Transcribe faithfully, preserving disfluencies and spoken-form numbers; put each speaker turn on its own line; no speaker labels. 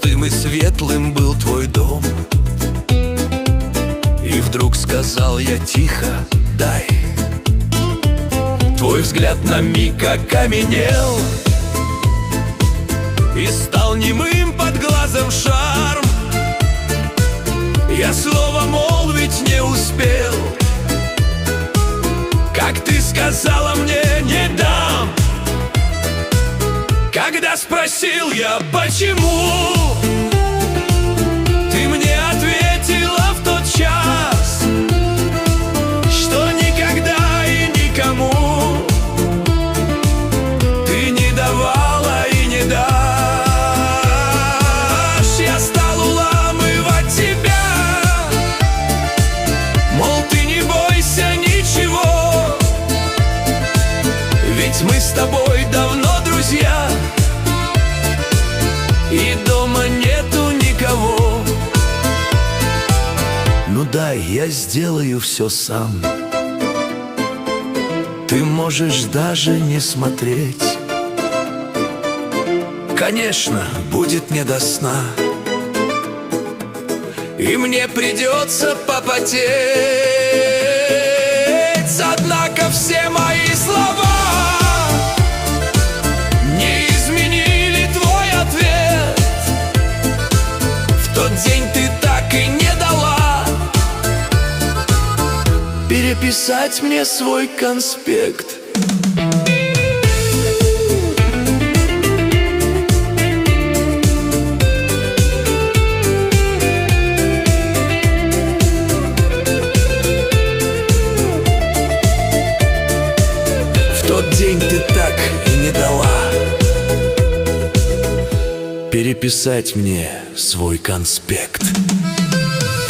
пустым и светлым был твой дом. И вдруг сказал я тихо: дай. Твой взгляд на миг окаменел и стал немым под глазом шарм. Я слово молвить не успел, как ты сказала мне: не дам. Когда спросил я, почему, ты мне ответила в тот час, что никогда и никому ты не давала и не дашь. Я стал уламывать тебя, мол, ты не бойся ничего, ведь мы с тобой давно друзья, и дома нету никого. Ну дай, я сделаю все сам. Ты можешь даже не смотреть. Конечно, будет не до сна, и мне придется попотеть. Однако все мои слова не изменили твой ответ. В тот день ты так и не дала переписать мне свой конспект. В тот день ты так и не дала переписать мне свой конспект.